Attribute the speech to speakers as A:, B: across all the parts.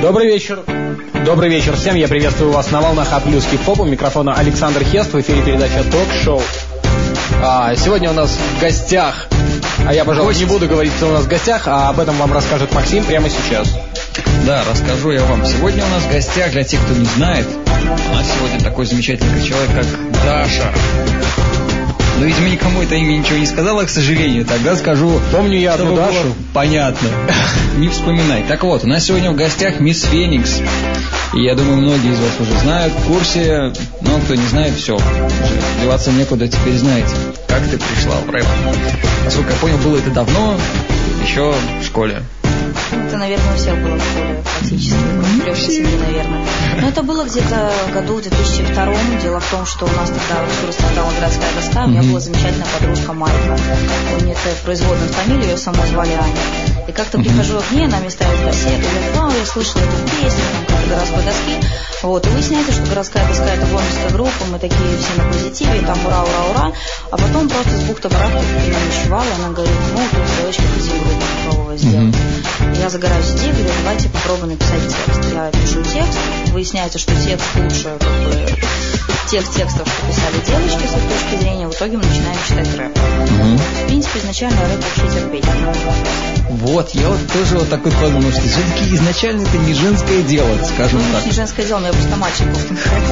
A: Добрый вечер. Добрый вечер всем. Я приветствую вас на волнах А+ хип-хоп. У микрофона Александр Хест. В эфире передача «Ток-шоу». Сегодня у нас в гостях, я, пожалуй, не буду говорить, кто у нас в гостях, а об этом вам расскажет Максим прямо сейчас.
B: Да, расскажу я вам. Сегодня у нас в гостях, для тех, кто не знает, у нас сегодня такой замечательный человек, как Даша. Но, видимо, никому это имя ничего не сказала, к сожалению. Тогда скажу...
A: Помню я одну Дашу.
B: Понятно. Не вспоминай. Так вот, у нас сегодня в гостях мисс Феникс. И я думаю, многие из вас уже знают, в курсе. Но кто не знает, все. Уже деваться некуда, теперь знаете, как ты пришла в рэп. Насколько я понял, было это давно, еще в школе.
C: Это, наверное, у всех было в школе практически, Лёша себе, наверное. Но это было где-то году в 2002. Дело в том, что у нас тогда всю расцветала городская доска, у меня была замечательная подружка Майка. У нее производная фамилия, ее саму звали Аня. И как-то прихожу к ней, она мне ставит кассету, говорит: я слышала эту песню, как-то городской доски. Вот, и выясняется, что городская доска — это гомельская группа, мы такие все на позитиве, и там ура, ура, ура. А потом просто с бухты-барахты меня ночевала, и она говорит: тут девочка хотим группу попробовать сделать. Я загораюсь идеей, говорю: давайте попробуем написать текст. Я пишу текст, выясняется, что текст лучше тех текстов, что писали девочки с их точки зрения. В итоге мы начинаем читать рэп. В принципе, изначально рэп вообще терпеть.
B: Вот, я вот тоже вот такой подумал, что все-таки изначально это не женское дело, скажем так.
C: Не женское дело, у меня просто мальчик был.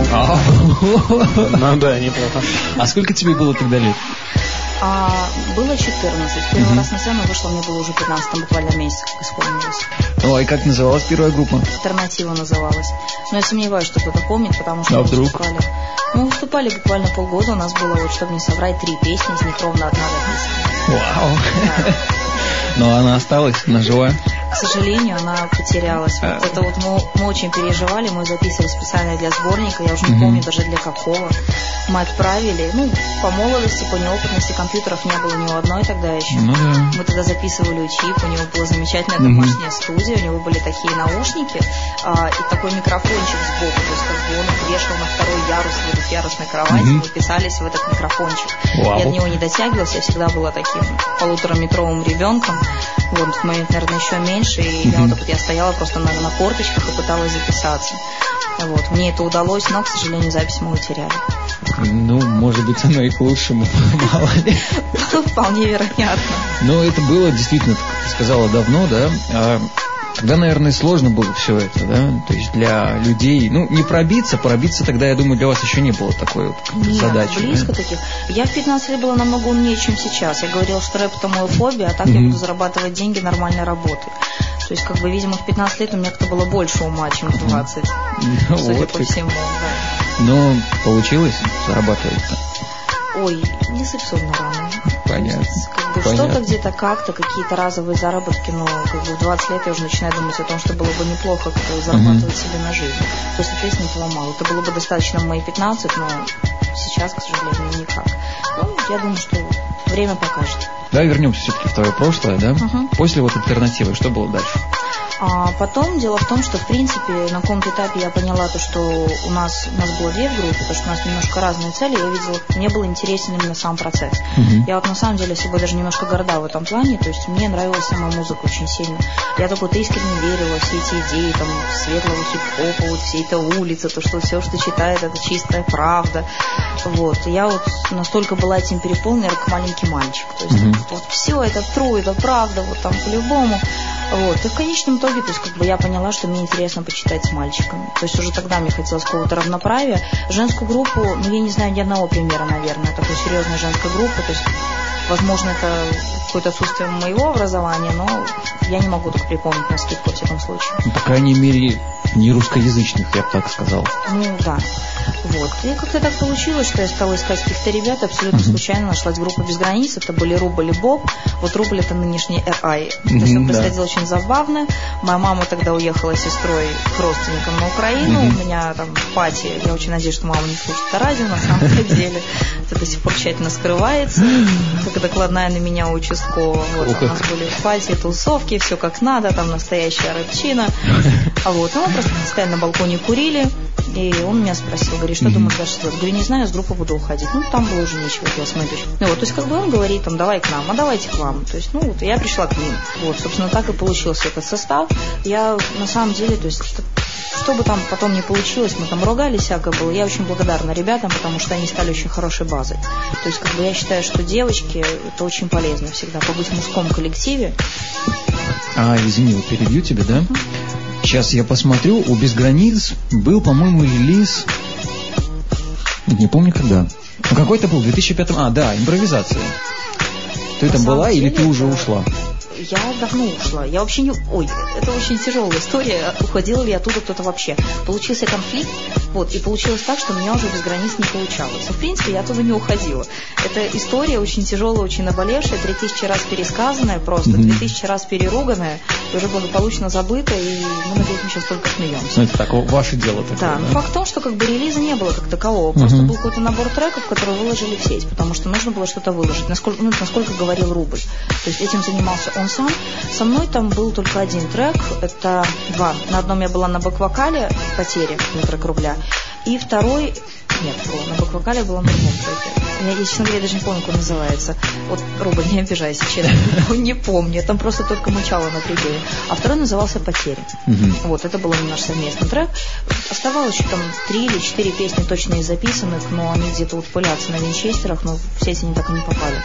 A: Ну да, неплохо.
B: А сколько тебе было тогда лет?
C: Было 14. Первый раз на сцену вышла, мне было уже 15, там буквально месяц, как исполнилось.
B: Ой, как называлась первая группа?
C: Альтернатива называлась. Но я сомневаюсь, что кто-то помнит, потому что
B: вдруг?
C: Мы выступали буквально полгода, у нас было, вот, чтобы не соврать, 3 песни, из них ровно одна записана.
B: Вау!
C: Да.
B: Но она осталась, она жива?
C: К сожалению, она потерялась. Вот это вот мы очень переживали, мы записывали специально для сборника, я уже не помню даже для какого. Мы отправили, по молодости, по неопытности, компьютеров не было ни у одной тогда еще. Мы тогда записывали у Чип, у него была замечательная домашняя студия, у него были такие наушники и такой микрофончик сбоку, то есть как бы он их вешал на второй ярус двухъярусной кровати, мы писались в этот микрофончик.
B: Вау.
C: Я до него не дотягивалась, я всегда была таким 1,5-метровым ребенком. Вот, в момент, наверное, еще меньше, и я стояла просто на корточках и пыталась записаться. Вот, мне это удалось, но, к сожалению, запись мы утеряли.
B: Может быть, оно и к лучшему, мало ли.
C: Вполне вероятно.
B: Но это было действительно, как ты сказала, давно, да? Тогда, наверное, сложно было все это, да? То есть для людей, не пробиться тогда, я думаю, для вас еще не было такой вот задачи.
C: Нет, близко таких. Я в 15 лет была намного умнее, чем сейчас. Я говорила, что рэп — это моя фобия, а так я буду зарабатывать деньги нормальной работой. То есть, видимо, в 15 лет у меня как-то было больше ума, чем в 20. Судя по всему, да.
B: Но получилось зарабатывать-то?
C: Ой, не сексуально рано.
B: Понятно.
C: Что-то где-то как-то, какие-то разовые заработки, но в 20 лет я уже начинаю думать о том, что было бы неплохо зарабатывать себе на жизнь. То есть, соответственно, этого мало. Это было бы достаточно в мои 15, но сейчас, к сожалению, никак. Я думаю, что время покажет.
B: Да, вернемся все-таки в твое прошлое, да? После вот альтернативы, что было дальше?
C: Потом дело в том, что, в принципе, на каком-то этапе я поняла то, что у нас было 2 группы, потому что у нас немножко разные цели. Я видела, мне был интересен именно сам процесс. Я вот на самом деле собой даже немножко горда в этом плане, то есть мне нравилась сама музыка очень сильно. Я так вот искренне верила в все эти идеи, светлого хип-хопа, всей этой улицы, то, что все, что читает, это чистая правда. Вот. И я вот настолько была этим переполнена, как маленький мальчик. То есть вот все это true, это правда, вот там по-любому. Вот. И в конечном итоге, то есть я поняла, что мне интересно почитать с мальчиками. То есть уже тогда мне хотелось какого-то равноправия. Женскую группу, я не знаю ни одного примера, наверное, такой серьезной женской группы. То есть, возможно, это какое-то отсутствие моего образования, но я не могу так припомнить на скидку, во всяком случае.
B: По крайней мере, не русскоязычных, я бы так сказал.
C: Да. Вот. И как-то так получилось, что я стала искать каких-то ребят, абсолютно случайно нашлась группа «Без границ», это были Рубль и Боб. Вот Рубль — это нынешний R.I. То есть это происходило очень забавно. Моя мама тогда уехала с сестрой к родственникам на Украину. У меня там пати, я очень надеюсь, что мама не слушает это радио, на самом деле. Это до сих пор тщательно скрывается, как докладная на меня участкового. Вот, у нас были пати, тусовки, все как надо, там настоящая рэпчина. Мы просто постоянно на балконе курили. И он меня спросил, говорит, что думаешь дальше делать? Говорю, не знаю, с группы буду уходить. Ну, там было уже нечего делать с моей дочкой. Ну, вот, то есть, как бы он говорит, там, давай к нам, а давайте к вам. То есть, ну, вот, я пришла к ним. Вот, собственно, так и получился этот состав. Я, на самом деле, то есть, что бы там потом ни получилось, мы там ругались, всякое было. Я очень благодарна ребятам, потому что они стали очень хорошей базой. То есть, как бы, я считаю, что девочки, это очень полезно всегда, побыть в мужском коллективе.
B: Извини, вот перебью тебя, да? Сейчас я посмотрю, у «Без границ» был, по-моему, релиз, не помню когда. Ну, какой-то был, в 2005. Да, импровизация. Ты там была или ты уже ушла?
C: Я давно ушла. Я вообще не... Ой, это очень тяжелая история. Уходила ли оттуда кто-то вообще? Получился конфликт, вот, и получилось так, что у меня уже «Без границ» не получалось. Но, в принципе, я оттуда не уходила. Это история очень тяжелая, очень наболевшая, 3000 раз пересказанная просто, 2000 раз переруганная, уже благополучно забыта, и мы над этим сейчас только смеемся.
B: Ну, это так, ваше дело такое,
C: да? Факт в том, что как бы релиза не было как такового, просто был какой-то набор треков, которые выложили в сеть, потому что нужно было что-то выложить, насколько говорил Рубль. То есть этим занимался он сам. Со мной там был только один трек, это два. На одном я была на бэк-вокале «Потери», на трек Рубля, и второй... Нет, на бэк-вокале была на другом треке. Я, честно говоря, даже не помню, как он называется. Вот, Рубль, не обижайся, честно, не помню. Там просто только мычало на пределе. А второй назывался «Потери». Вот, это был наш совместный трек. Оставалось еще там 3 или 4 песни точно из записанных, но они где-то вот пылятся на винчестерах, но в сеть они так и не попали.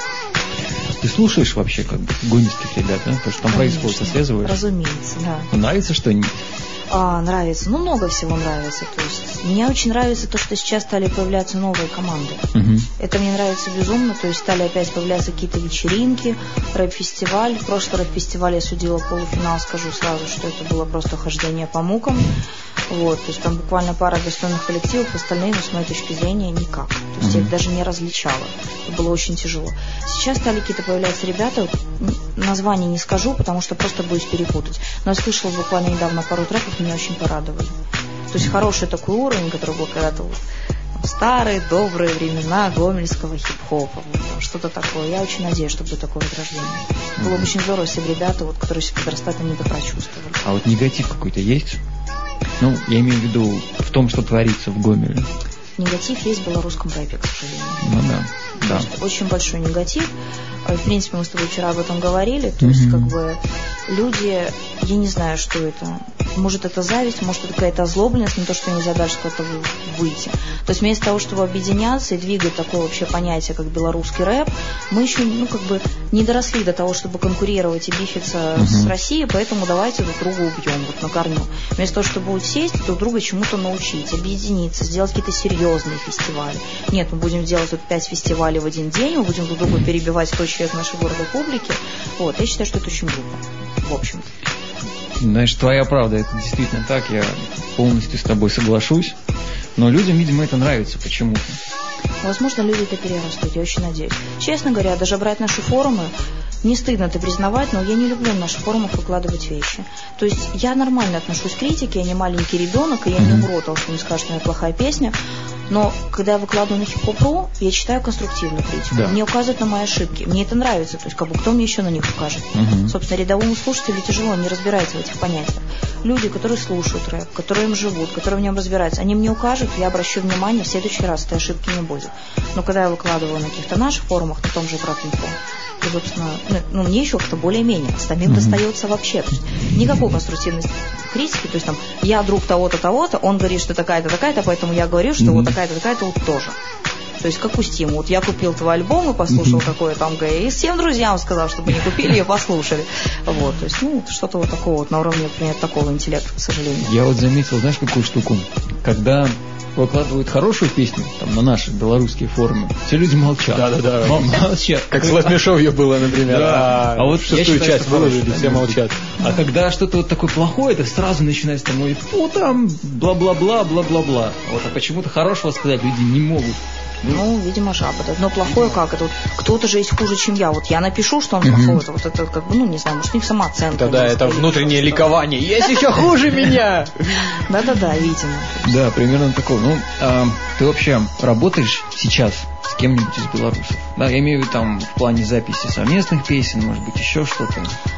B: Ты слушаешь вообще как бы гомельских ребят, да? Потому что там происходит, отслеживаешь?
C: Разумеется, да.
B: Нравится что-нибудь?
C: Нравится. Ну, много всего нравится. То есть мне очень нравится то, что сейчас стали появляться новые команды. Это мне нравится безумно. То есть стали опять появляться какие-то вечеринки, рэп-фестиваль. Прошлый рэп-фестиваль я судила полуфинал, скажу сразу, что это было просто хождение по мукам. Вот, то есть там буквально пара достойных коллективов, остальные, ну, с моей точки зрения, никак. То есть я их даже не различала. Это было очень тяжело. Сейчас стали какие-то появляться ребята, названий не скажу, потому что просто боюсь перепутать. Но я слышала буквально недавно пару треков, меня очень порадовали. То есть хороший такой уровень, который был когда-то вот, старые, добрые времена гомельского хип-хопа. Вот, что-то такое. Я очень надеюсь, что будет такое возрождение. Было бы очень здорово, если бы ребята, вот, которые сейчас подрастают, они это прочувствовали.
B: А вот негатив какой-то есть? Ну, я имею в виду в том, что творится в Гомеле.
C: Негатив есть в белорусском рэпе, к сожалению.
B: Ну да.
C: Очень большой негатив. В принципе, мы с тобой вчера об этом говорили. То есть, как бы, люди, я не знаю, что это. Может, это зависть, может, это какая-то озлобленность на то, что нельзя дальше куда-то выйти. То есть, вместо того, чтобы объединяться и двигать такое вообще понятие, как белорусский рэп, мы еще, ну, как бы, не доросли до того, чтобы конкурировать и бифиться с Россией, поэтому давайте друг друга убьем вот на корню. Вместо того, чтобы сесть, друг друга чему-то научить, объединиться, сделать какие-то серьезные фестивали. Нет, мы будем делать тут 5 фестивалей в один день, мы будем друг друга перебивать 100 человек нашей города публики. Вот, я считаю, что это очень глупо, в общем-то.
B: Знаешь, твоя правда, это действительно так, я полностью с тобой соглашусь, но людям, видимо, это нравится почему-то.
C: Возможно, люди это перерастут, я очень надеюсь. Честно говоря, даже брать наши форумы, не стыдно это признавать, но я не люблю на наших форумах выкладывать вещи. То есть я нормально отношусь к критике, я не маленький ребенок, и я не умру от того, что мне скажут, что у меня плохая песня. Но когда я выкладываю на хип-хоп.ру, я читаю конструктивную критику. Да. Мне указывают на мои ошибки. Мне это нравится. То есть, как бы, кто мне еще на них укажет? Собственно, рядовому слушателю тяжело, не разбирается в этих понятиях. Люди, которые слушают рэп, которые им живут, которые в нем разбираются, они мне укажут, я обращу внимание, в следующий раз этой ошибки не будет. Но когда я выкладываю на каких-то наших форумах, на том же Брат-Инфо, то, собственно, ну, мне еще как-то более-менее. Остальным достается вообще. То есть, никакой конструктивной критики. То есть, там, я друг того-то, того-то, он говорит, что такая-то, такая-то, поэтому я говорю, что вот такая-то, такая-то вот тоже. То есть, как у Стима. Вот я купил твой альбом и послушал, какое там ГЭ, и всем друзьям сказал, чтобы не купили и послушали. Вот, то есть, ну, что-то вот такого вот на уровне, например, такого интеллекта, к сожалению.
B: Я вот заметил, знаешь, какую штуку? Когда выкладывают хорошую песню там, на наши белорусские форумы, все люди молчат.
A: Да.
B: Молчат.
A: Как с Латмешовью было, например.
B: Да. А вот
A: шестую часть выложили, все молчат.
B: А когда что-то вот такое плохое, это сразу начинается там, фу, там, бла-бла-бла, бла-бла-бла. Вот, а почему-то хорошего сказать люди не могут.
C: Ну, видимо, жаба. Но плохое как? Это вот кто-то же есть хуже, чем я. Вот я напишу, что он плохой. Вот это как бы, ну, не знаю, может, у них самооценка.
A: Да, это внутреннее ликование. Есть еще хуже меня!
C: Да, видимо.
B: Да, примерно такое. Ну, ты вообще работаешь сейчас с кем-нибудь из белорусов? Да, я имею в виду там в плане записи совместных песен, может быть, еще что-то.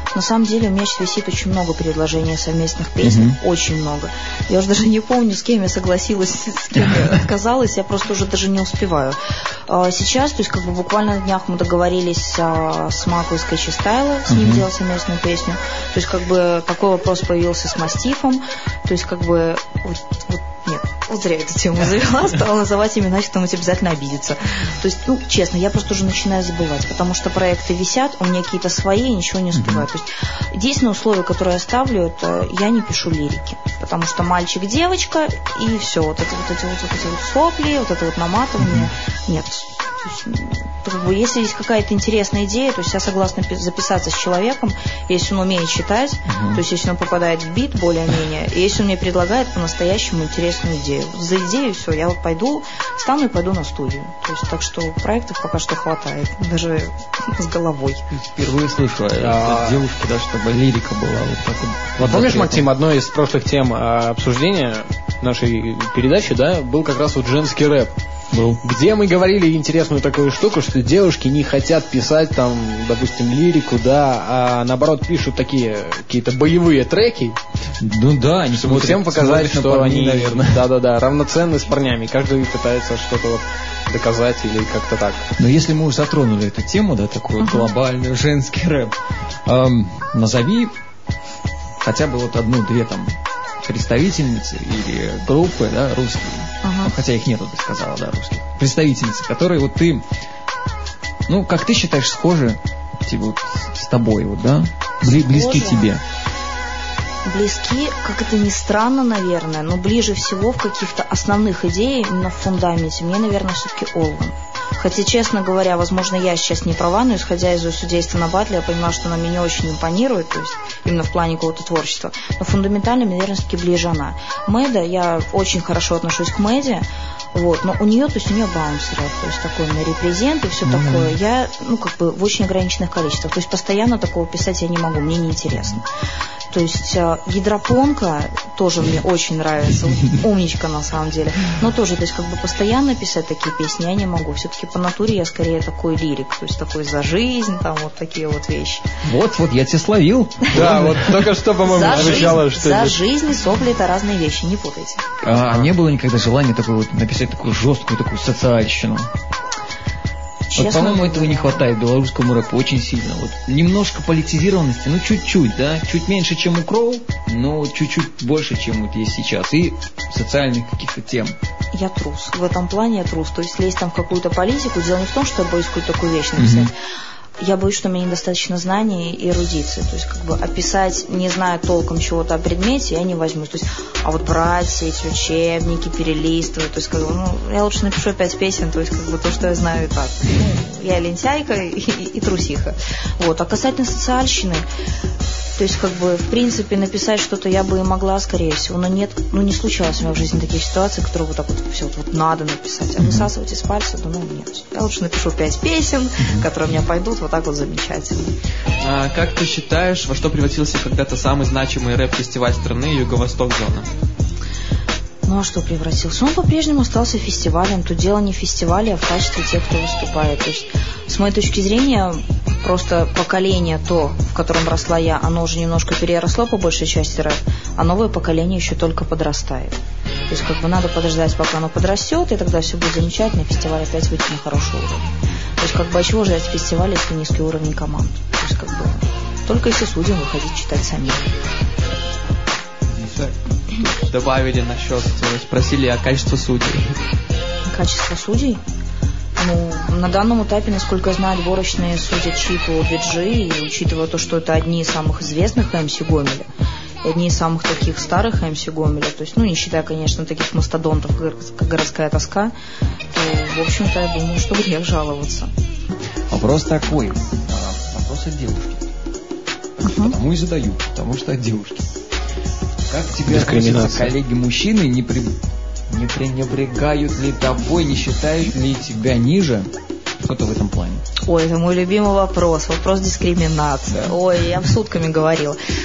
C: На самом деле у меня сейчас висит очень много предложений совместных песен, очень много. Я уже даже не помню, с кем я согласилась, с кем я отказалась, я просто уже даже не успеваю. Сейчас, то есть как бы буквально на днях мы договорились с Маку из Catchy Style, с ним делать совместную песню. То есть как бы такой вопрос появился с Мастифом, то есть как бы нет, вот зря эту тему завела, стала называть имена, кто-нибудь обязательно обидится. То есть, честно, я просто уже начинаю забывать, потому что проекты висят, у меня какие-то свои, и ничего не успеваю. То есть, единственное условие, которое я ставлю, это я не пишу лирики, потому что мальчик-девочка, и все, вот эти вот сопли, вот это вот наматывание, нет. Как бы, если есть какая-то интересная идея, то есть я согласна записаться с человеком, если он умеет читать, то есть если он попадает в бит более-менее, и если он мне предлагает по-настоящему интересную идею. За идею все, я вот пойду, встану и пойду на студию. То есть так что проектов пока что хватает, даже с головой.
B: Впервые слышу от девушки, да, чтобы лирика была вот так вот.
A: Помнишь, Максим, одной из прошлых тем обсуждения нашей передачи, да, был как раз вот женский рэп. Где мы говорили интересную такую штуку, что девушки не хотят писать там, допустим, лирику, да, а наоборот пишут такие какие-то боевые треки.
B: Ну да, они
A: чтобы всем показать, что они, наверное, да, равноценны с парнями. Каждый пытается что-то вот доказать или как-то так.
B: Но если мы уже затронули эту тему, да, такой глобальный женский рэп, назови хотя бы вот одну-две там представительницы или группы, да, русские, хотя их нету, ты сказала, да, русских, представительницы, которые вот ты, ну, как ты считаешь, схожи типа, вот, с тобой, вот, да, близки тебе.
C: Близки, как это ни странно, наверное, но ближе всего в каких-то основных идеях, именно в фундаменте, мне, наверное, все-таки Олван. Хотя, честно говоря, возможно, я сейчас не права, но исходя из ее судейства на батле, я понимаю, что она мне не очень импонирует, то есть именно в плане какого-то творчества. Но фундаментально, наверное, все-таки ближе она. Мэда, я очень хорошо отношусь к Мэде, вот, но у нее баунс рэп, то есть такой на репрезент и все такое. Я, как бы в очень ограниченных количествах. То есть постоянно такого писать я не могу, мне неинтересно. То есть гидропонка тоже мне очень нравится, умничка на самом деле, но тоже, то есть как бы постоянно писать такие песни я не могу, все-таки по натуре я скорее такой лирик, то есть такой за жизнь, там вот такие вот вещи.
B: Вот, я тебя словил.
A: Да, вот только что, по-моему, звучало, что...
C: За жизнь и сопли — это разные вещи, не путайте.
B: Не было никогда желания такой вот написать такую жесткую такую социальщину? Вот, по-моему, этого не хватает белорусскому рэпу очень сильно. Вот немножко политизированности, чуть-чуть, да, чуть меньше, чем у Кроу, но чуть-чуть больше, чем вот есть сейчас. И социальных каких-то тем.
C: Я трус. В этом плане я трус. То есть лезть там в какую-то политику, дело не в том, что я боюсь какую-то такую вещь написать. Я боюсь, что у меня недостаточно знаний и эрудиции. То есть, как бы описать, не зная толком чего-то о предмете, я не возьмусь. То есть, а вот брать все эти учебники, перелистывать, то есть, как бы, я лучше напишу 5 песен, то есть, как бы, то, что я знаю и так. Я лентяйка и трусиха. Вот. А касательно социальщины, то есть, как бы, в принципе, написать что-то я бы и могла, скорее всего, но нет, не случалось у меня в жизни таких ситуаций, которые вот так вот все вот надо написать. А высасывать из пальца, нет. Я лучше напишу 5 песен, которые у меня пойдут вот так вот замечательно.
D: А как ты считаешь, во что превратился когда-то самый значимый рэп-фестиваль страны Юго-Восток Зона?
C: А что превратился? Он по-прежнему остался фестивалем. Тут дело не в фестивале, а в качестве тех, кто выступает. То есть, с моей точки зрения, просто поколение то, в котором росла я, оно уже немножко переросло по большей части рэп, а новое поколение еще только подрастает. То есть, как бы надо подождать, пока оно подрастет, и тогда все будет замечательно, и фестиваль опять выйдет на хороший уровень. То есть, как бы, а чего ждать в фестивале, если низкий уровень команд? То есть, как бы, только если судьям выходить читать самим.
D: Добавили насчет, спросили о качестве судей.
C: Качество судей? На данном этапе, насколько я знаю, отборочные судят Чипу, Биджи, и учитывая то, что это одни из самых известных МС Гомеля, и одни из самых таких старых МС Гомеля, то есть, не считая, конечно, таких мастодонтов, как «Городская тоска», то, в общем-то, я думаю, что грех жаловаться.
B: Вопрос такой, вопрос от девушки. Потому и задаю, потому что от девушки. Как тебе относятся коллеги-мужчины, не пренебрегают ли тобой, не считают ли тебя ниже? Что-то в этом плане.
C: Ой, это мой любимый вопрос дискриминации. Да. Ой, я сутками говорила.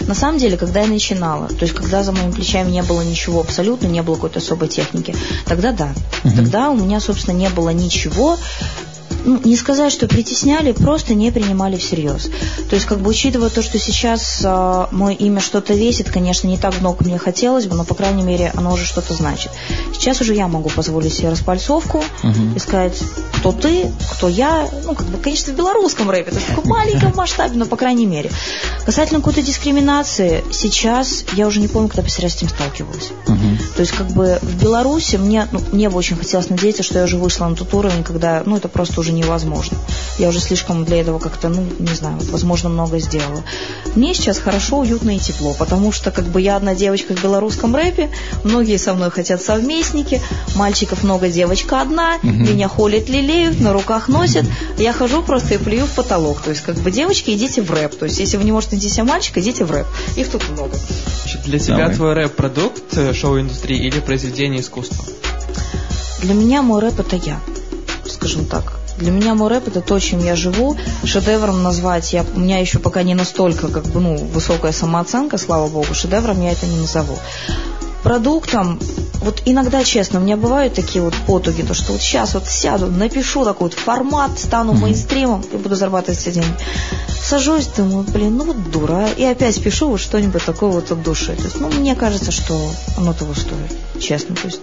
C: На самом деле, когда я начинала, то есть когда за моими плечами не было ничего абсолютно, не было какой-то особой техники, тогда да. Тогда у меня, собственно, не было ничего. Не сказать, что притесняли, просто не принимали всерьез. То есть, учитывая то, что сейчас мое имя что-то весит, конечно, не так много мне хотелось бы, но, по крайней мере, оно уже что-то значит. Сейчас уже я могу позволить себе распальцовку и сказать, кто ты, кто я. Конечно, в белорусском рэпе, то есть в таком маленьком масштабе, но, по крайней мере. Касательно какой-то дискриминации, сейчас я уже не помню, когда последний раз с этим сталкивалась. То есть, в Беларуси мне бы очень хотелось надеяться, что я уже вышла на тот уровень, когда, это просто уже невозможно. Я уже слишком для этого как-то, не знаю, возможно, много сделала. Мне сейчас хорошо, уютно и тепло, потому что я одна девочка в белорусском рэпе, многие со мной хотят совместники, мальчиков много, девочка одна, меня холят, лелеют, на руках носят, я хожу просто и плюю в потолок. То есть, девочки, идите в рэп. То есть, если вы не можете найти себе мальчика, идите в рэп. Их тут много.
D: Для тебя твой рэп продукт шоу-индустрии или произведение искусства?
C: Для меня мой рэп — это я, скажем так. Для меня мой рэп — это то, чем я живу. Шедевром назвать у меня еще пока не настолько высокая самооценка, слава богу, шедевром я это не назову. Продуктом, иногда, честно, у меня бывают такие потуги, то что сейчас сяду, напишу такой формат, стану мейнстримом и буду зарабатывать все деньги. Сажусь, думаю, дура, и опять пишу что-нибудь такое от души. То есть, мне кажется, что оно того стоит, честно. То есть...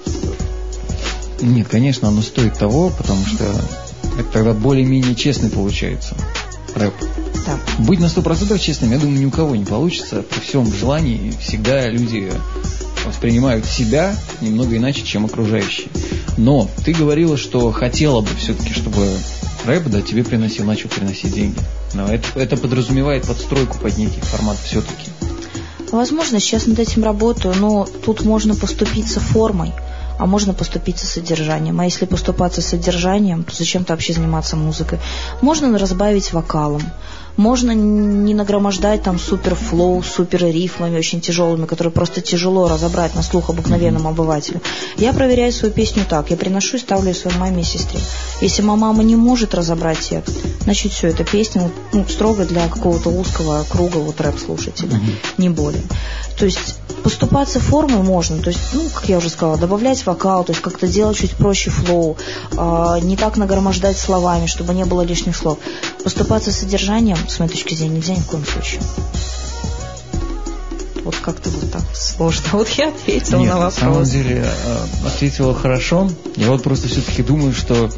B: Нет, конечно, оно стоит того, потому что это тогда более-менее честный получается рэп.
C: Да.
B: Быть на 100% честным, я думаю, ни у кого не получится. При всем желании всегда люди воспринимают себя немного иначе, чем окружающие. Но ты говорила, что хотела бы все-таки, чтобы рэп тебе начал приносить деньги. Но это подразумевает подстройку под некий формат все-таки.
C: Возможно, сейчас над этим работаю, но тут можно поступиться формой, а можно поступиться содержанием. А если поступаться содержанием, то зачем-то вообще заниматься музыкой? Можно разбавить вокалом, можно не нагромождать супер флоу, супер рифмами очень тяжелыми, которые просто тяжело разобрать на слух обыкновенному обывателю. Я проверяю свою песню так, я приношу и ставлю ее своей маме и сестре. Если мама не может разобрать текст, значит все, эта песня строго для какого-то узкого круга рэп-слушателя, не более. То есть поступаться формой можно, то есть, как я уже сказала, добавлять вокал, то есть как-то делать чуть проще флоу, не так нагромождать словами, чтобы не было лишних слов. Поступаться содержанием, с моей точки зрения, нельзя ни в коем случае. Как-то так сложно. Я ответила на вопрос.
B: На самом деле, ответила хорошо. Я просто все-таки думаю, что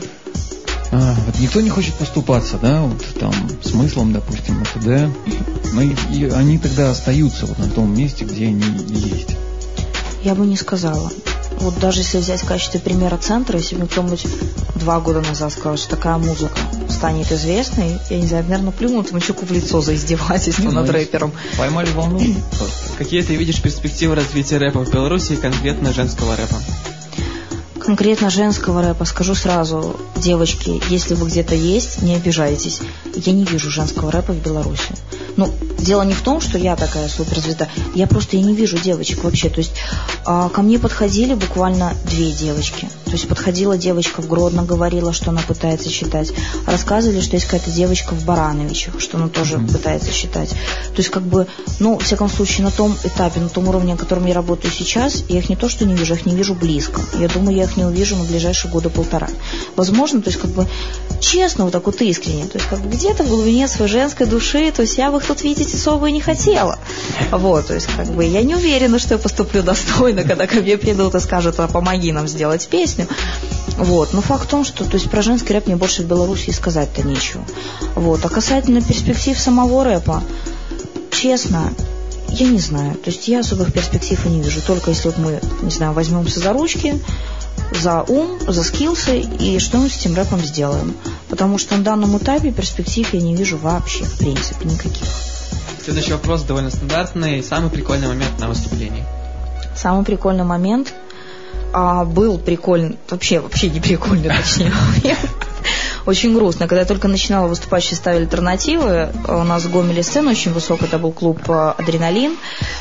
B: никто не хочет поступаться, смыслом, допустим, и т.д. Но они тогда остаются на том месте, где они есть.
C: Я бы не сказала. Даже если взять в качестве примера центра, если бы кто-нибудь 2 года назад сказал, что такая музыка станет известной, я не знаю, наверное, плюнут Мальчуку в лицо за издевательство над рэпером.
B: Поймали волну.
D: Какие ты видишь перспективы развития рэпа в Беларуси, конкретно женского рэпа?
C: Конкретно женского рэпа, скажу сразу, девочки, если вы где-то есть, не обижайтесь. Я не вижу женского рэпа в Беларуси. Дело не в том, что я такая суперзвезда. Я не вижу девочек вообще. То есть ко мне подходили буквально 2 девочки. То есть подходила девочка в Гродно, говорила, что она пытается читать. Рассказывали, что есть какая-то девочка в Барановичах, что она тоже пытается читать. То есть во всяком случае, на том этапе, на том уровне, на котором я работаю сейчас, я их не то что не вижу, я их не вижу близко. Я думаю, я их не увижу на ближайшие 1-1.5 года. Возможно, то есть честно, искренне. То есть где-то в глубине своей женской души, то есть я бы их тут видеть особо и не хотела. То есть я не уверена, что я поступлю достойно, когда ко мне придут и скажут, помоги нам сделать песню. Но факт в том, что про женский рэп мне больше в Беларуси и сказать-то нечего. А касательно перспектив самого рэпа, честно, я не знаю. То есть я особых перспектив и не вижу. Только если мы, не знаю, возьмемся за ручки, за ум, за скиллсы и что-нибудь с этим рэпом сделаем. Потому что на данном этапе перспектив я не вижу вообще, в принципе, никаких.
D: Следующий вопрос довольно стандартный. Самый прикольный момент на выступлении?
C: Самый прикольный момент был прикольный, вообще не прикольный, точнее, момент. Очень грустно. Когда я только начинала выступать, ставили альтернативы. У нас в Гомеле сцена очень высокая, это был клуб «Адреналин».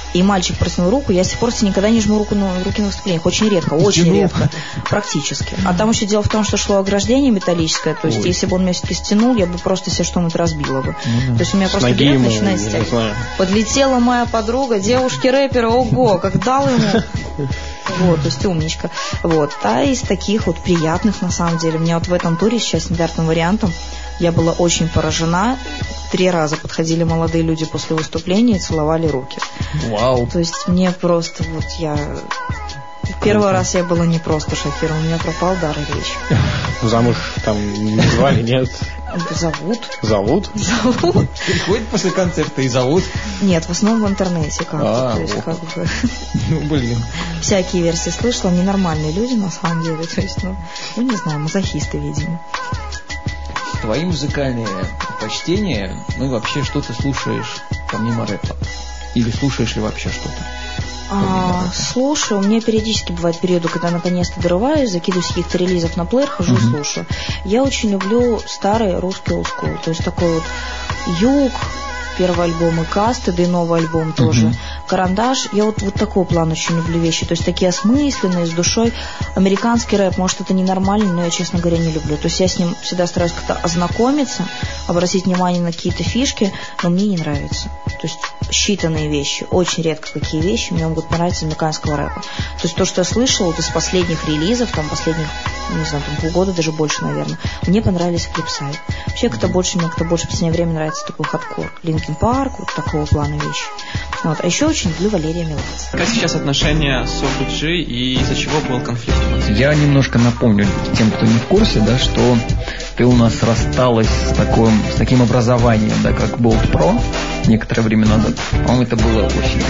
C: и мальчик протянул руку, я с тех пор никогда не жму руки на выступлениях, очень редко, очень редко, практически. А там еще дело в том, что шло ограждение металлическое, то есть если бы он меня все-таки стянул, я бы просто себе что-нибудь разбила бы. То есть у меня просто берет, начинает стягивать. Подлетела моя подруга, девушки-рэперы, ого, как дал ему. Вот, то есть умничка. Вот. А из таких вот приятных, на самом деле, у меня вот в этом туре сейчас стандартным вариантом я была очень поражена. 3 раза подходили молодые люди после выступления и целовали руки.
A: Вау.
C: То есть мне просто вот я... Первый раз я была не просто шокирована, у меня пропал дар речи.
A: Замуж там не звали, нет?
C: Зовут.
A: Зовут?
C: Зовут.
B: Приходят после концерта и зовут?
C: Нет, в основном в интернете как-то. То есть как бы...
B: Ну, блин.
C: Всякие версии слышала, ненормальные люди на самом деле. То есть, ну не знаю, мазохисты, видимо.
B: Твои музыкальные предпочтения, ну и вообще, что ты слушаешь помимо рэпа? Или слушаешь ли вообще что-то?
C: Слушаю. У меня периодически бывают периоды, когда наконец-то дорываюсь, закидываю каких-то релизов на плеер, хожу и слушаю. Я очень люблю старый русский олдскул. То есть такой вот Юг, первый альбом и Касты, да и новый альбом тоже. Карандаш. Я вот такого плана очень люблю вещи. То есть такие осмысленные, с душой. Американский рэп, может, это ненормально, но я, честно говоря, не люблю. То есть я с ним всегда стараюсь как-то ознакомиться, обратить внимание на какие-то фишки, но мне не нравится. То есть считанные вещи, очень редко какие вещи мне могут понравиться из американского рэпа. То есть то, что я слышала вот из последних релизов, там последних, не знаю, там полгода, даже больше, наверное, мне понравились Flipside. Вообще мне как-то больше в последнее время нравится такой хардкор. Линкин Парк, вот такого плана вещи. Вот. А еще очень люблю Валерия Меладзе.
D: Как сейчас отношения с OBG и из-за чего был конфликт?
B: Я немножко напомню тем, кто не в курсе, да, что ты у нас рассталась с таким образованием, да, как Bolt Pro некоторое время назад. По-моему, это было осенью.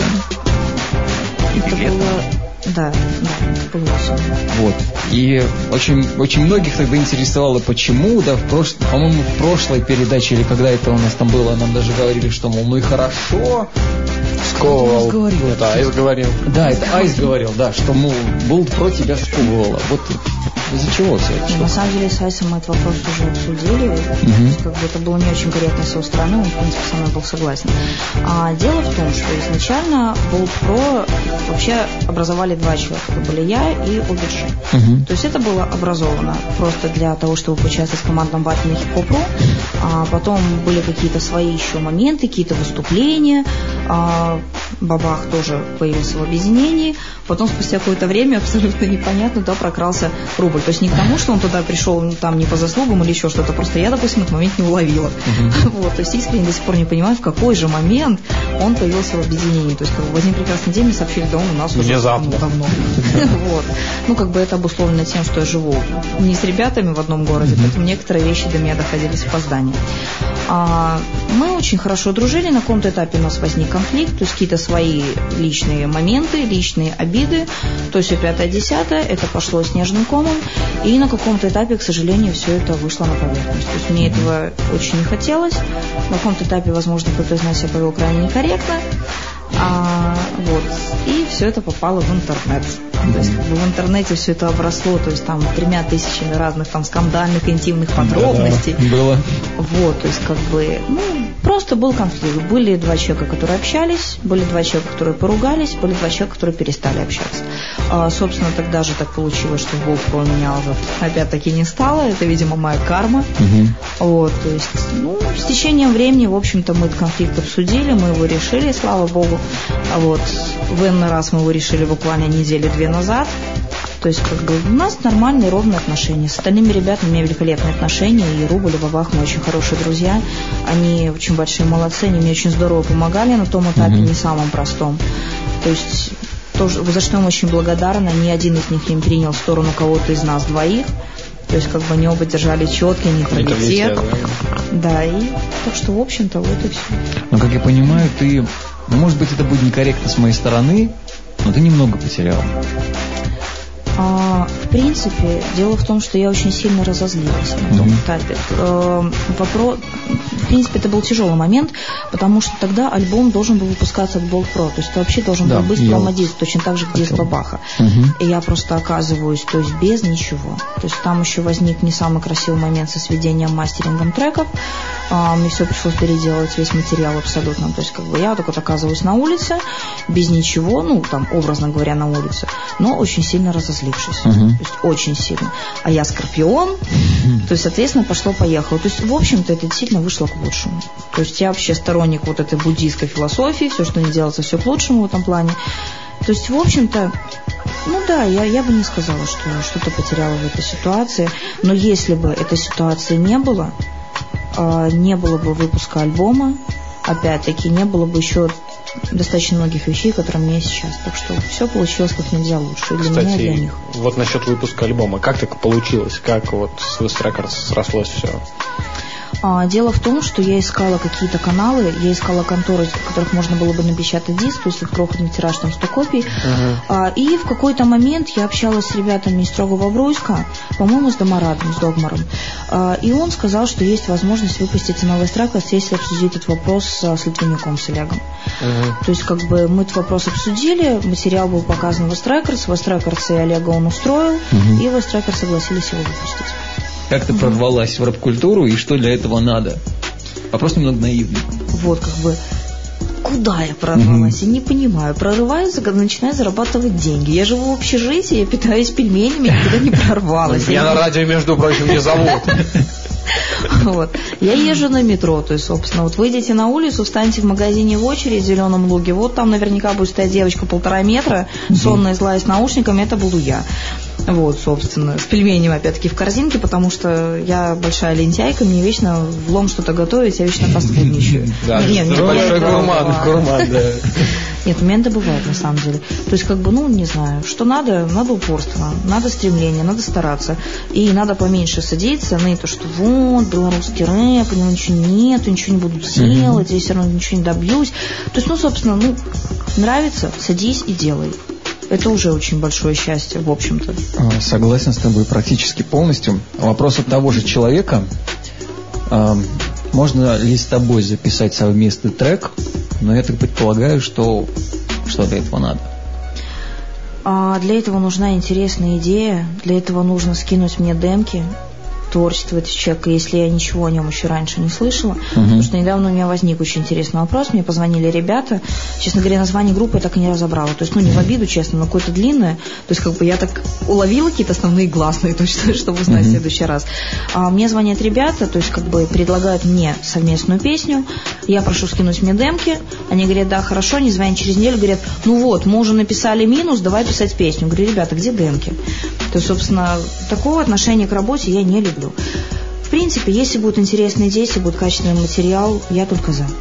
C: Это было... Да, это было осенью.
B: Вот. И очень многих тогда интересовало, почему, да, по-моему, в прошлой передаче, или когда это у нас там было, нам даже говорили, что, мол, ну и хорошо.
A: Сковывал. Нет, Айс говорил.
B: Да, это Айс говорил, да, что, мол, Bolt Pro тебя сковывало. Вот из-за чего все это?
C: На самом деле с Айсом мы этот вопрос уже обсудили. Как бы это было не очень корректно с его стороны, он, в принципе, со мной был согласен. А дело в том, что изначально Bolt Pro вообще образовали 2 человека. Это были я и OBG. То есть это было образовано просто для того, чтобы поучаствовать в командном батле на хип-хоп.ру. А потом были какие-то свои еще моменты, какие-то выступления. Бабах тоже появился в объединении. Потом спустя какое-то время, абсолютно непонятно, туда прокрался Рубль. То есть не к тому, что он туда пришел там не по заслугам или еще что-то, просто я, допустим, в этот момент не уловила. Вот, то есть искренне до сих пор не понимаю, в какой же момент он появился в объединении. То есть как бы в один прекрасный день мне сообщили, да он у нас уже давно. Вот. Ну, как бы это обусловлено тем, что я живу не с ребятами в одном городе, поэтому некоторые вещи до меня доходили с опозданием. Мы очень хорошо дружили, на каком-то этапе у нас возник конфликт, то есть какие-то свои личные моменты, личные обиды, то есть 5-10, это пошло снежным комом, и на каком-то этапе, к сожалению, все это вышло на поверхность. То есть мне этого очень не хотелось, на каком-то этапе, возможно, кто-то из нас себя повел крайне некорректно, вот, и все это попало в интернет. То есть в интернете все это обросло, то есть там 3000 разных там скандальных, интимных подробностей.
B: Да, было.
C: Вот, то есть как бы, просто был конфликт. Были 2 человека, которые общались, были 2 человека, которые поругались, были 2 человека, которые перестали общаться. Собственно, тогда же так получилось, что в Bolt Pro меня уже опять-таки не стало. Это, видимо, моя карма. Вот, то есть, с течением времени, в общем-то, мы этот конфликт обсудили, мы его решили, слава богу. Вот, в иной раз мы его решили буквально 2 недели назад. То есть, как бы, у нас нормальные, ровные отношения. С остальными ребятами у меня великолепные отношения. И Рубль, и Бабах, мы очень хорошие друзья. Они очень большие молодцы. Они мне очень здорово помогали на том этапе, не самом простом. То есть, тоже, за что им очень благодарна. Ни один из них не принял сторону кого-то из нас 2. То есть, как бы, они оба держали четкий нейтралитет. Да, и так что, в общем-то, вот и все.
B: Но, как я понимаю, ты... может быть, это будет некорректно с моей стороны, но ты немного потерял.
C: В принципе, дело в том, что я очень сильно разозлилась на том этапе. в принципе, это был тяжелый момент, потому что тогда альбом должен был выпускаться от Bold Pro, то есть это вообще должен был быть промо-диск, точно так же, как диск Бабаха. И я просто оказываюсь, то есть без ничего. То есть там еще возник не самый красивый момент со сведением, мастерингом треков. Мне все пришлось переделать, весь материал абсолютно. То есть как бы я только оказываюсь на улице, без ничего, ну там, образно говоря, на улице, но очень сильно разозлившись. То есть очень сильно. А я Скорпион, то есть, соответственно, пошло-поехало. То есть, в общем-то, это действительно вышло к лучшему. То есть я вообще сторонник вот этой буддийской философии, все, что не делается, все к лучшему в этом плане. То есть, в общем-то, ну да, я бы не сказала, что что-то потеряла в этой ситуации. Но если бы этой ситуации не было бы выпуска альбома, опять-таки, не было бы еще достаточно многих вещей, которые у меня есть сейчас. Так что все получилось как нельзя лучше. И для меня, и для них.
A: Вот насчет выпуска альбома. Как так получилось? Как вот с West Records срослось все?
C: Дело в том, что я искала какие-то каналы, я искала конторы, в которых можно было бы напечатать диск, то есть их крохотный тираж, там 100 копий. И в какой-то момент я общалась с ребятами из Строгого Бруйска, по-моему, с Домарадом, с Догмаром. И он сказал, что есть возможность выпустить на West Records, если обсудить этот вопрос с Литвинюком, с Олегом. То есть как бы мы этот вопрос обсудили, материал был показан в West Records и Олега он устроил, и West Records согласились его выпустить.
B: Как ты прорвалась в рэп-культуру и что для этого надо? Вопрос немного наивный.
C: Вот как бы, куда я прорвалась? Я не понимаю. Прорываюсь, когда начинаю зарабатывать деньги. Я живу в общежитии, я питаюсь пельменями, никуда не прорвалась.
A: Я на радио, между прочим, не зовут.
C: Вот. Я езжу на метро, то есть, собственно, вот выйдете на улицу, встаньте в магазине в очередь в Зеленом Луге, вот там наверняка будет стоять девочка 1,5 метра, сонная, злая, с наушниками, это буду я. Вот, собственно, с пельменями, опять-таки, в корзинке, потому что я большая лентяйка, мне вечно влом что-то готовить, я вечно фастфудничаю.
A: Да, большой гурман, да.
C: Нет, у меня это бывает, на самом деле. То есть, как бы, ну, не знаю, что надо упорство, надо стремление, надо стараться. И надо поменьше садиться на то, что вот, белорусский рэп, у него ничего нет, ничего не буду делать, я все равно ничего не добьюсь. То есть, ну, собственно, нравится, садись и делай. Это уже очень большое счастье, в общем-то.
B: Согласен с тобой практически полностью. Вопрос от того же человека. Можно ли с тобой записать совместный трек? Но я так предполагаю, что для этого надо.
C: Для этого нужна интересная идея. Для этого нужно скинуть мне демки творчества этого человека, если я ничего о нем еще раньше не слышала. Потому что недавно у меня возник очень интересный вопрос. Мне позвонили ребята. Честно говоря, название группы я так и не разобрала. То есть, не в обиду, честно, но какое-то длинное. То есть, как бы я так уловила какие-то основные гласные, точно, чтобы узнать в следующий раз. Мне звонят ребята, то есть, как бы предлагают мне совместную песню. Я прошу скинуть мне демки. Они говорят, да, хорошо. Они звонят через неделю, говорят, ну вот, мы уже написали минус, давай писать песню. Говорю, ребята, где демки? То есть, собственно, такого отношения к работе я не люблю. В принципе, если будут интересные идеи, если будет качественный материал, я только за.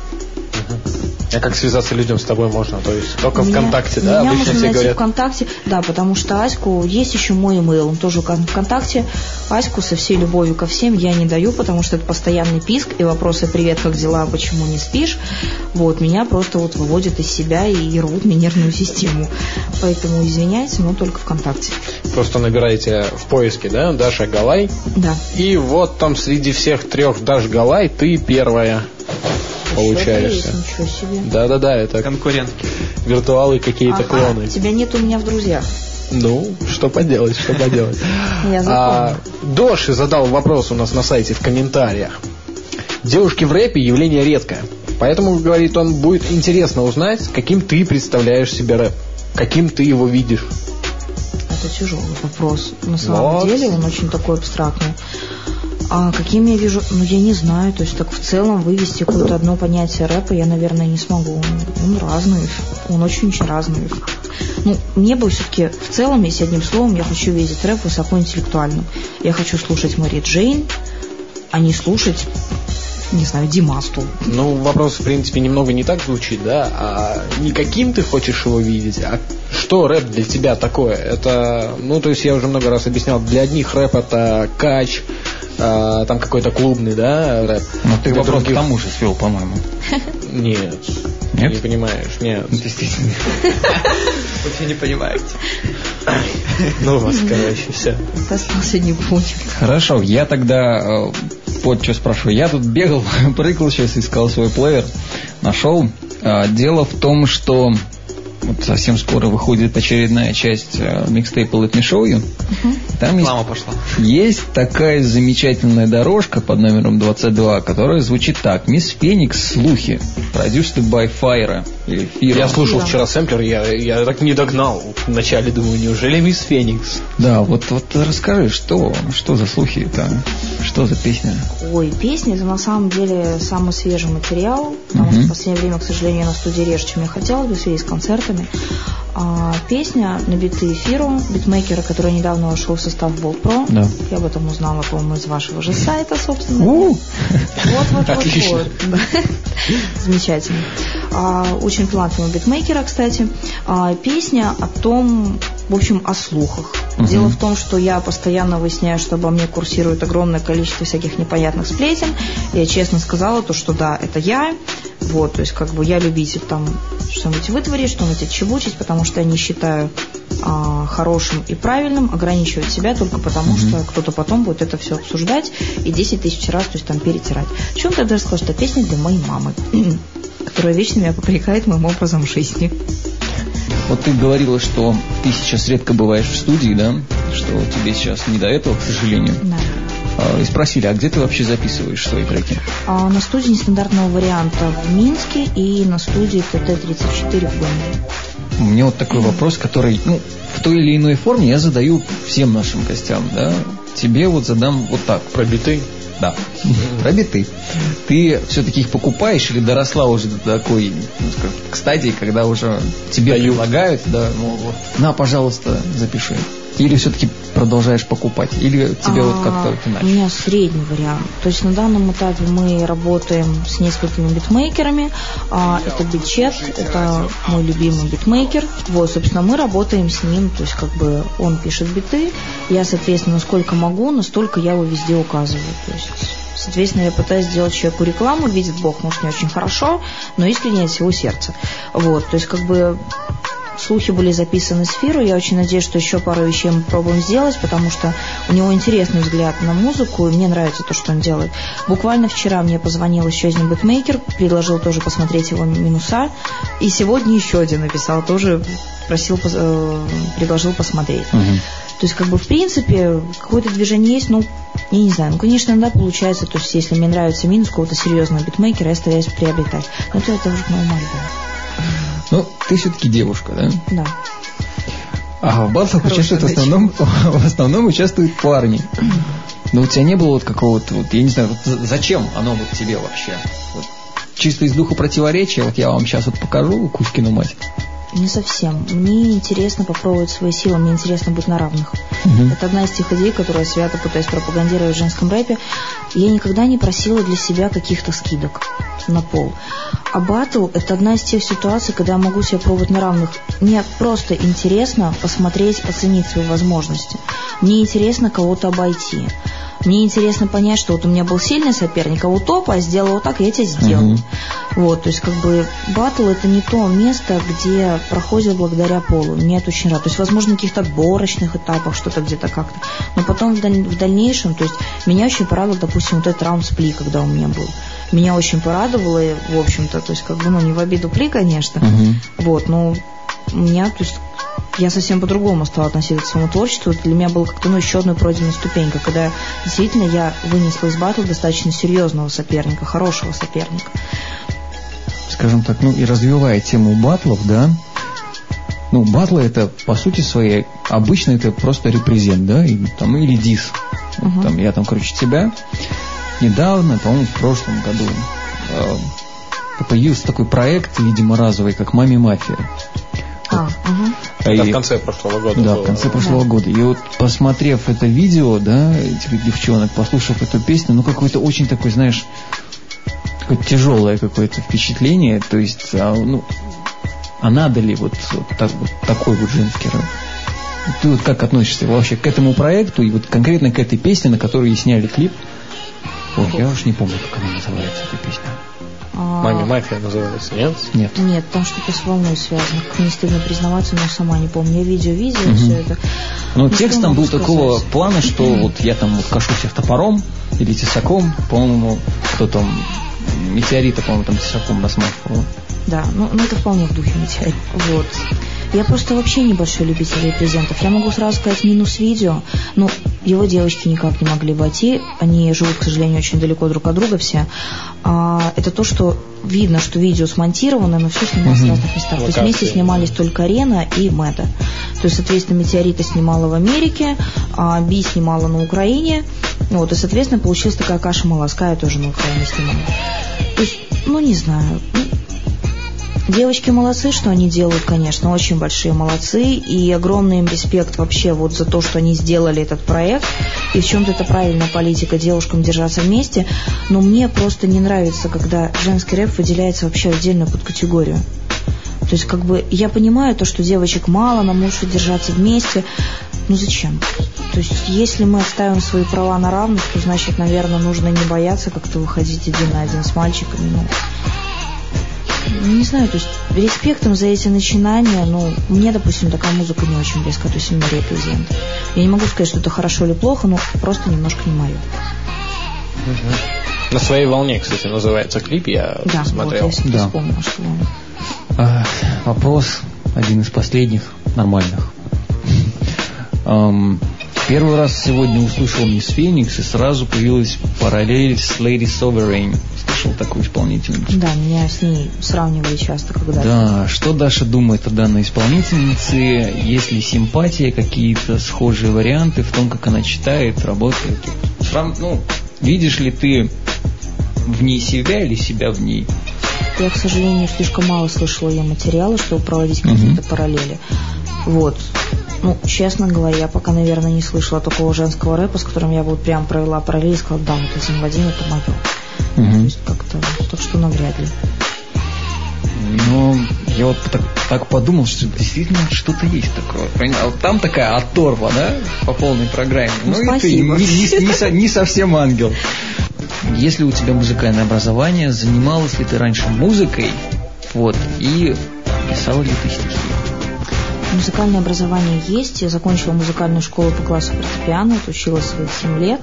A: А как связаться людям с тобой можно? То есть только ВКонтакте, да?
C: Меня
A: Обычно
C: можно
A: все
C: найти
A: говорят.
C: ВКонтакте, да, потому что Аську, есть еще мой имейл, он тоже ВКонтакте. Аську со всей любовью ко всем я не даю, потому что это постоянный писк и вопросы: привет, как дела, почему не спишь? Вот, меня просто вот выводят из себя и рвут мне нервную систему. Поэтому извиняйте, но только ВКонтакте.
A: Просто набираете в поиске, да, Даша Галай.
C: Да.
A: И вот там среди всех 3 Даш Галай ты первая получаешься.
C: Ничего себе.
A: Да, это
D: конкурентки.
A: Виртуалы какие-то клоны.
C: Тебя нет у меня в друзьях.
A: Ну, что поделать.
C: Я запомнила.
A: Доши задал вопрос у нас на сайте в комментариях. Девушки в рэпе явление редкое. Поэтому, говорит он, будет интересно узнать, каким ты представляешь себе рэп. Каким ты его видишь.
C: Это тяжелый вопрос. На самом деле он очень такой абстрактный. А каким я вижу, я не знаю, то есть так в целом вывести какое-то одно понятие рэпа я, наверное, не смогу. Он разный, он очень-очень разный. Мне бы все-таки в целом, если одним словом, я хочу видеть рэп высокоинтеллектуальным. Я хочу слушать Мэри Джейн, а не слушать, не знаю, Димасту.
A: Вопрос, в принципе, немного не так звучит, да? А не каким ты хочешь его видеть, а что рэп для тебя такое? Это, то есть я уже много раз объяснял, для одних рэп это кач, там какой-то клубный, да, рэп.
B: Ты вопрос к тому же свел, по-моему.
A: Нет? Не понимаешь, нет.
B: Действительно.
D: Вы не понимаете.
A: Вас, короче, все.
C: Остался не понял.
B: Хорошо, я тогда Вот что спрашиваю. Я тут бегал, прыгал сейчас, искал свой плеер, нашел. Дело в том, что вот совсем скоро выходит очередная часть микстейпа Let Me Show You. Там есть такая замечательная дорожка под номером 22, которая звучит так. Мисс Феникс, слухи. Produced by Fire. Или Fira.
A: Я слушал вчера сэмплер, я так не догнал. Вначале думаю, неужели Мисс Феникс?
B: Да, вот расскажи, что за слухи-то? Что за песня?
C: Ой, песня — это на самом деле самый свежий материал, потому что в последнее время, к сожалению, на студии реже, чем я хотела бы, в связи с концертами. Песня на биты Фиру, битмейкера, который недавно вошел в состав Bolt Pro.
B: Да.
C: Я об этом узнала, по-моему, из вашего же сайта, собственно. Вот. Замечательно. Очень талантливого битмейкера, кстати. Песня о том, в общем, о слухах. Дело в том, что я постоянно выясняю, что обо мне курсирует огромное количество всяких непонятных сплетен. Я честно сказала то, что да, это я. Вот, то есть как бы я любитель там что-нибудь вытворить, что-нибудь отчебучить, потому что я не считаю хорошим и правильным ограничивать себя только потому, что кто-то потом будет это все обсуждать и 10 тысяч раз, то есть там перетирать. В чем я даже сказала, что песня для моей мамы, которая вечно меня попрекает моим образом жизни.
B: Вот ты говорила, что ты сейчас редко бываешь в студии, да? Что тебе сейчас не до этого, к сожалению.
C: Да.
B: И спросили, а где ты вообще записываешь свои треки?
C: На студии нестандартного варианта в Минске и на студии ТТ-34 в Гомеле.
B: У меня вот такой вопрос, который, в той или иной форме я задаю всем нашим гостям, да? Тебе вот задам вот так.
A: Про биты?
B: Да, про биты. Ты все-таки их покупаешь или доросла уже до такой, к стадии, когда уже тебе предлагают, да, вот, на, пожалуйста, запиши. Или все-таки продолжаешь покупать? Или тебе вот как-то иначе?
C: У меня средний вариант. То есть на данном этапе мы работаем с несколькими битмейкерами. Это Битчет, это мой любимый битмейкер. Вот, собственно, мы работаем с ним. То есть как бы он пишет биты. Я, соответственно, насколько могу, настолько я его везде указываю. То есть, соответственно, я пытаюсь сделать человеку рекламу. Видит Бог, может, не очень хорошо, но искренне от всего сердца. Вот, то есть как бы... Слухи были записаны с Фиру. Я очень надеюсь, что еще пару вещей мы пробуем сделать, потому что у него интересный взгляд на музыку, и мне нравится то, что он делает. Буквально вчера мне позвонил еще один битмейкер, предложил тоже посмотреть его минуса, и сегодня еще один написал, тоже предложил посмотреть. То есть, как бы, в принципе, какое-то движение есть, я не знаю, конечно, иногда получается, то есть, если мне нравится минус какого-то серьезного битмейкера, я стараюсь приобретать. Но это уже к новому альбому.
B: Ты все-таки девушка, да?
C: Да.
B: А в батлах участвуют в основном участвуют парни. Но у тебя не было вот какого-то, я не знаю, зачем оно вот тебе вообще? Вот, чисто из духа противоречия, вот я вам сейчас вот покажу Кузькину мать.
C: Не совсем. Мне интересно попробовать свои силы, мне интересно быть на равных. Это одна из тех идей, которую я свято пытаюсь пропагандировать в женском рэпе. Я никогда не просила для себя каких-то скидок на пол. А баттл — это одна из тех ситуаций, когда я могу себя пробовать на равных. Мне просто интересно посмотреть, оценить свои возможности. Мне интересно кого-то обойти. Мне интересно понять, что вот у меня был сильный соперник, а вот опа, сделал вот так, и я тебя сделал. Вот, то есть как бы баттл — это не то место, где проходит благодаря полу. Мне это очень рад. То есть, возможно, на каких-то отборочных этапах что-то где-то как-то. Но потом в дальнейшем, то есть меня очень порадовал, допустим, вот этот раунд с Пли, когда у меня был. Меня очень порадовало, в общем-то, то есть как бы, не в обиду Пли, конечно. Вот, но у меня, то есть я совсем по-другому стала относиться к своему творчеству. Для меня было как-то еще одной пройденной ступенькой, когда действительно я вынесла из батла достаточно серьезного соперника, хорошего соперника.
B: Скажем так, и развивая тему батлов, да, батлы — это по сути своей обычно это просто репрезент, да, или дис. Вот, я тебя недавно, по-моему, в прошлом году появился такой проект, видимо, разовый, как «Мами Мафия».
A: Это в конце прошлого года.
B: Да, в конце прошлого года. И вот, посмотрев это видео, да, этих девчонок, послушав эту песню, какое-то очень такое, знаешь, какое-то тяжелое какое-то впечатление. То есть, а надо ли вот такой вот женский рэп? Ты вот как относишься вообще к этому проекту и вот конкретно к этой песне, на которую и сняли клип? Я уж не помню, как она называется, эта песня.
A: Маме мафия называется, нет?
C: Нет, там что-то с волной связано. Как мне стыдно признаваться, но сама не помню. Я видео видела, все это.
B: Но текст там был такого плана, что вот я там вот кашу всех топором или тесаком, по-моему, кто там, Метеорита, по-моему, там тесаком размахивал.
C: Да, ну это вполне в духе Метеорита. Вот. Я просто вообще небольшой любитель репрезентов. Я могу сразу сказать минус видео. Ну, его девочки никак не могли войти. Они живут, к сожалению, очень далеко друг от друга все. Это то, что видно, что видео смонтировано, но все снималось в разных местах. То есть вместе снимались только Рена и Мэда. То есть, соответственно, Метеорита снимала в Америке, Би снимала на Украине. Вот, и, соответственно, получилась такая каша молоская, тоже на Украине снимала. То есть, ну, не знаю. Девочки молодцы, что они делают, конечно, очень большие молодцы, и огромный им респект вообще вот за то, что они сделали этот проект, и в чем-то это правильная политика, девушкам держаться вместе, но мне просто не нравится, когда женский рэп выделяется вообще в отдельную подкатегорию. То есть, как бы, я понимаю то, что девочек мало, нам лучше держаться вместе, ну зачем? То есть, если мы отставим свои права на равность, то, значит, наверное, нужно не бояться как-то выходить один на один с мальчиками, не знаю, то есть респектом за эти начинания, мне, допустим, такая музыка не очень близка, то есть именно репрезент. Я не могу сказать, что это хорошо или плохо, но просто немножко не мое.
A: На своей волне, кстати, называется клип, я смотрел.
C: Вот, я вспомнила, что
B: вопрос, один из последних, нормальных. Первый раз сегодня услышал Мисс Феникс, и сразу появилась параллель с Lady Sovereign. Слышал такую исполнительницу?
C: Да, меня с ней сравнивали часто, когда...
B: Да, что Даша думает о данной исполнительнице? Есть ли симпатия, какие-то схожие варианты в том, как она читает, работает? Видишь ли ты в ней себя или себя в ней?
C: Я, к сожалению, слишком мало слышала ее материала, чтобы проводить какие-то параллели. Вот. Честно говоря, я пока, наверное, не слышала такого женского рэпа, с которым я бы вот прям провела параллель и сказала, да, вот Азим Вадим, это мое. То есть как-то, так что навряд ли.
B: Я вот так подумал, что действительно что-то есть такое. А вот там такая оторва, да, по полной программе.
C: Спасибо.
B: Ты не совсем ангел. Если у тебя музыкальное образование, занималась ли ты раньше музыкой, и писала ли ты стихи?
C: Музыкальное образование есть. Я закончила музыкальную школу по классу фортепиано, училась своих 7 лет.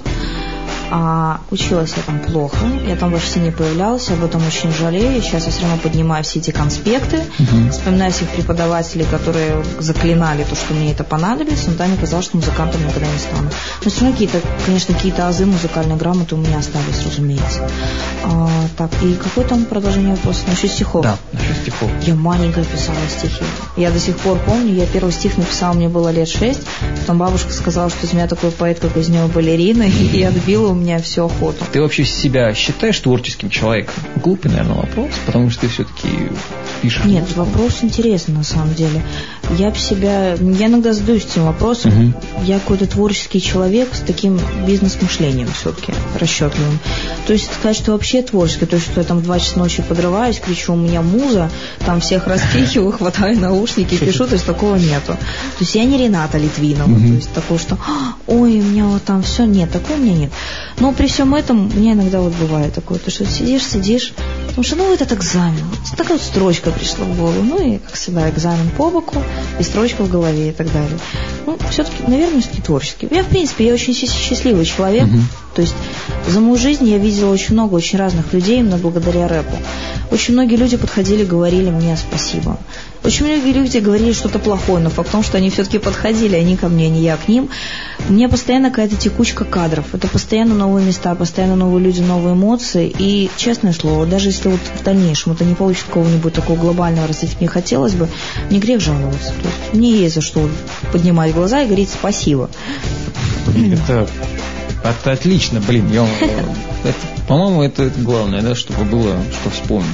C: Училась я там плохо, я там почти не появлялась, об этом очень жалею. Сейчас я все равно поднимаю все эти конспекты, вспоминаю всех преподавателей, которые заклинали то, что мне это понадобится, но там мне казалось, что музыкантом никогда не стану. Но все равно какие-то азы музыкальной грамоты у меня остались, разумеется. Так, и какое там продолжение вопроса? Насчет стихов?
B: Да, насчет стихов.
C: Я маленькая писала стихи. Я до сих пор помню, я первый стих написала, мне было лет 6, потом бабушка сказала, что из меня такой поэт, как из него балерина, и отбила у меня всю охоту.
B: Ты вообще себя считаешь творческим человеком? Глупый, наверное, вопрос, потому что ты все-таки пишешь.
C: Нет, вопрос интересный на самом деле. Я иногда задаюсь этим вопросом. Я какой-то творческий человек с таким бизнес-мышлением все-таки, расчетливым. То есть сказать, что вообще творческий, то есть что я там в 2 часа ночи подрываюсь, кричу, у меня муза, там всех распихиваю, хватаю наушники, пишу, то есть такого нету. То есть я не Рената Литвинова, то есть такое, что ой, у меня вот там все, нет, такого у меня нет. Но при всем этом у меня иногда бывает такое, то что сидишь, потому что этот экзамен, такая вот строчка пришла в голову, и, как всегда, экзамен по боку, и строчка в голове и так далее. Все-таки, наверное, все-таки творческий. Я, в принципе, я очень счастливый человек, то есть за мою жизнь я видела очень много очень разных людей именно благодаря рэпу. Очень многие люди подходили, говорили мне спасибо. Очень многие люди говорили что-то плохое, но факт в том, что они все-таки подходили, они ко мне, не я к ним. У меня постоянно какая-то текучка кадров. Это постоянно новые места, постоянно новые люди, новые эмоции. И, честное слово, даже если в дальнейшем это не получит какого-нибудь такого глобального развития, мне хотелось бы, не грех жаловаться. То есть мне есть за что поднимать глаза и говорить спасибо.
B: Это отлично, по-моему, это главное, да, чтобы было что вспомнить.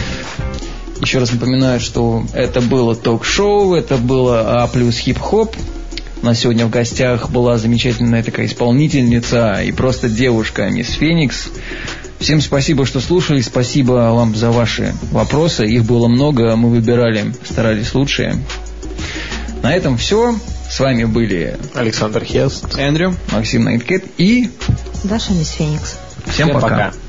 B: Еще раз напоминаю, что это было ток-шоу, это было А плюс хип-хоп. У нас сегодня в гостях была замечательная такая исполнительница и просто девушка Мисс Феникс. Всем спасибо, что слушали, спасибо вам за ваши вопросы. Их было много, мы выбирали, старались лучшие. На этом все. С вами были
A: Александр Хест,
B: Эндрю, Максим Найткет и
C: Даша Мисс Феникс.
B: Всем пока.